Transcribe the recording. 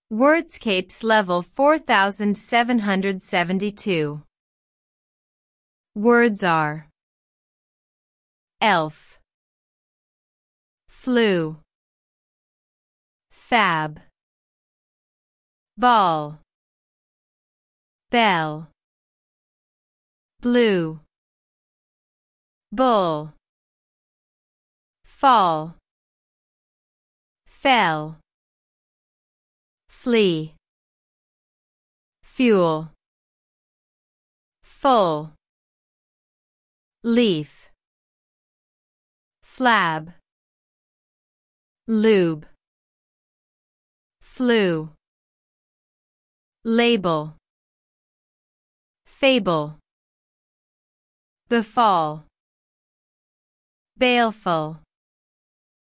Wordscapes level 4772. Words are elf, flu, fab, ball, bell, blue, bull, fall, fell, flee, fuel, full, leaf, flab, lube, flu, label, fable, befall, baleful,